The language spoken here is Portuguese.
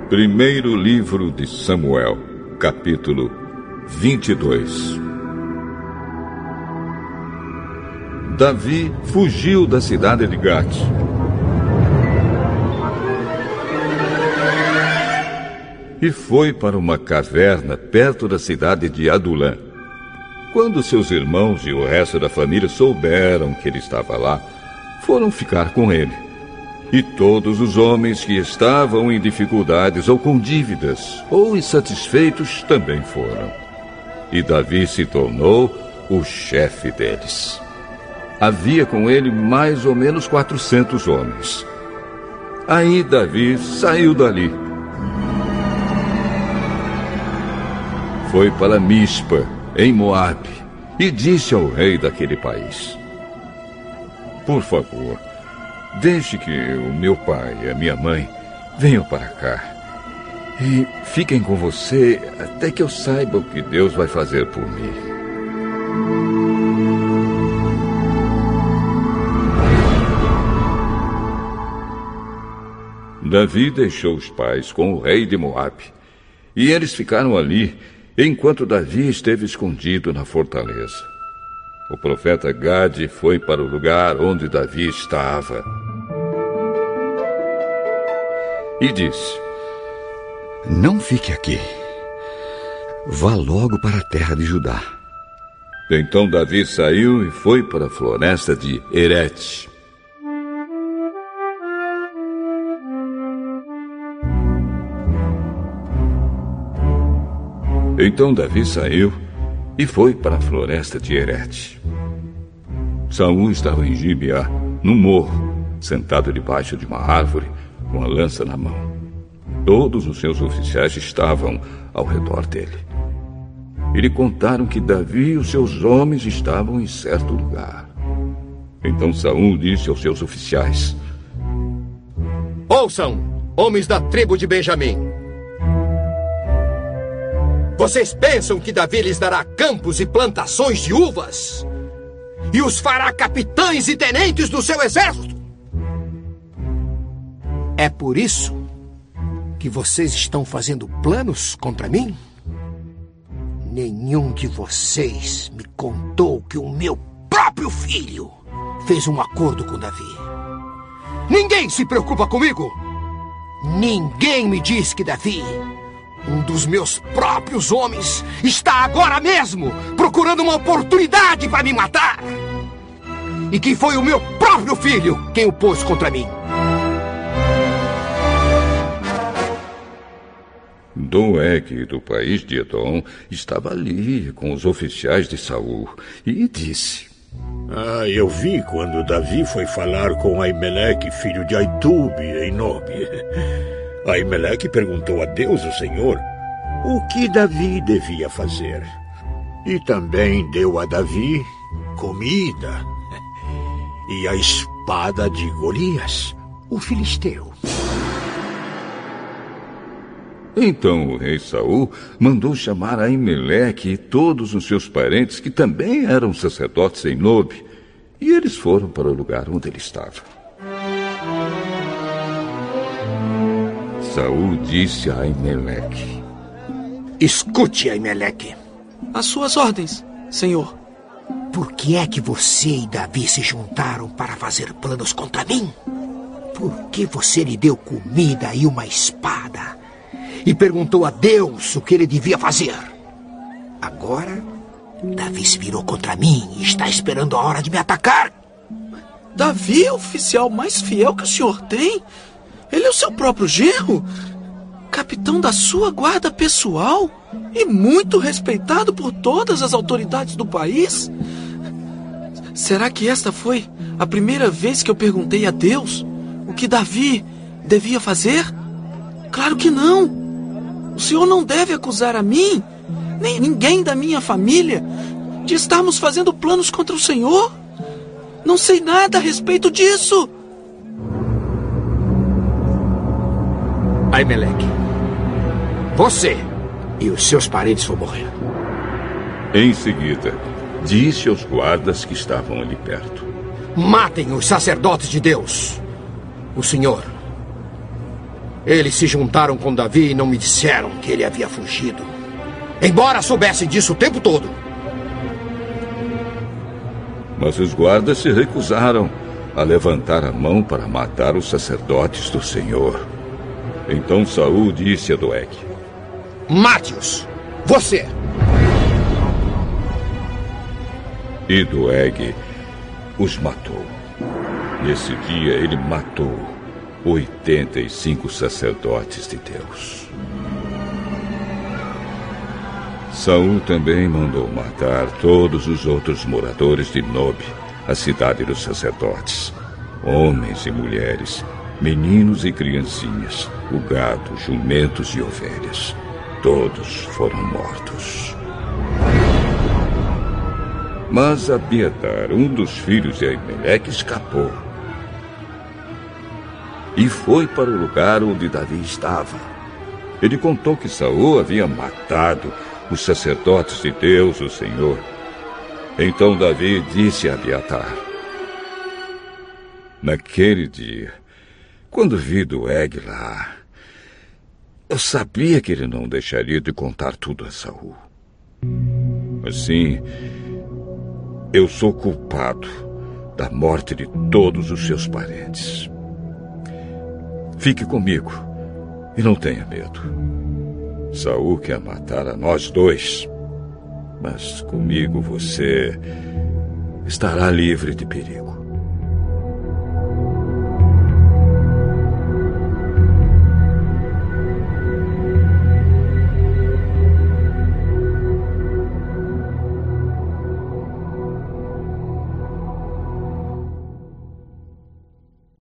Primeiro livro de Samuel, capítulo 22. Davi fugiu da cidade de Gate. E foi para uma caverna perto da cidade de Adulã. Quando seus irmãos e o resto da família souberam que ele estava lá, foram ficar com ele. E todos os homens que estavam em dificuldades ou com dívidas ou insatisfeitos também foram. E Davi se tornou o chefe deles. Havia com ele mais ou menos 400 homens. Aí Davi saiu dali. Foi para Mispa, em Moabe, e disse ao rei daquele país: por favor, deixe que o meu pai e a minha mãe venham para cá e fiquem com você até que eu saiba o que Deus vai fazer por mim. Davi deixou os pais com o rei de Moabe, e eles ficaram ali enquanto Davi esteve escondido na fortaleza. O profeta Gade foi para o lugar onde Davi estava e disse: não fique aqui. Vá logo para a terra de Judá. Então Davi saiu e foi para a floresta de Herete. Saul estava em Gibeá, no morro, sentado debaixo de uma árvore, com a lança na mão. Todos os seus oficiais estavam ao redor dele. E lhe contaram que Davi e os seus homens estavam em certo lugar. Então Saul disse aos seus oficiais: ouçam, homens da tribo de Benjamim. Vocês pensam que Davi lhes dará campos e plantações de uvas? E os fará capitães e tenentes do seu exército? É por isso que vocês estão fazendo planos contra mim? Nenhum de vocês me contou que o meu próprio filho fez um acordo com Davi. Ninguém se preocupa comigo. Ninguém me diz que Davi, um dos meus próprios homens, está agora mesmo procurando uma oportunidade para me matar. E que foi o meu próprio filho quem o pôs contra mim. Doeg, do país de Edom, estava ali com os oficiais de Saul e disse: eu vi quando Davi foi falar com Aimeleque, filho de Aitube, em Nobe. Aimeleque perguntou a Deus, o Senhor, o que Davi devia fazer. E também deu a Davi comida e a espada de Golias, o filisteu. Então o rei Saul mandou chamar Aimeleque e todos os seus parentes, que também eram sacerdotes em Nobe, e eles foram para o lugar onde ele estava. Saul disse a Aimeleque: escute, Aimeleque. Às suas ordens, senhor. Por que é que você e Davi se juntaram para fazer planos contra mim? Por que você lhe deu comida e uma espada e perguntou a Deus o que ele devia fazer? Agora, Davi se virou contra mim e está esperando a hora de me atacar. Davi é o oficial mais fiel que o senhor tem? Ele é o seu próprio genro, capitão da sua guarda pessoal e muito respeitado por todas as autoridades do país. Será que esta foi a primeira vez que eu perguntei a Deus o que Davi devia fazer? Claro que não. O senhor não deve acusar a mim, nem ninguém da minha família, de estarmos fazendo planos contra o senhor. Não sei nada a respeito disso. Aimeleque, você e os seus parentes vão morrer. Em seguida, disse aos guardas que estavam ali perto: matem os sacerdotes de Deus, o Senhor. Eles se juntaram com Davi e não me disseram que ele havia fugido. Embora soubesse disso o tempo todo. Mas os guardas se recusaram a levantar a mão para matar os sacerdotes do Senhor. Então Saul disse a Doeg: Mate-os! Você! E Doeg os matou. Nesse dia ele matou 85 sacerdotes de Deus. Saul também mandou matar todos os outros moradores de Nob, a cidade dos sacerdotes, homens e mulheres, meninos e criancinhas, o gado, jumentos e ovelhas. Todos foram mortos. Mas Abiatar, um dos filhos de Aimeleque, escapou e foi para o lugar onde Davi estava. Ele contou que Saul havia matado os sacerdotes de Deus, o Senhor. Então Davi disse a Abiatar: naquele dia, quando vi Doeg lá, eu sabia que ele não deixaria de contar tudo a Saul. Assim, eu sou culpado da morte de todos os seus parentes. Fique comigo e não tenha medo. Saul quer matar a nós dois, mas comigo você estará livre de perigo.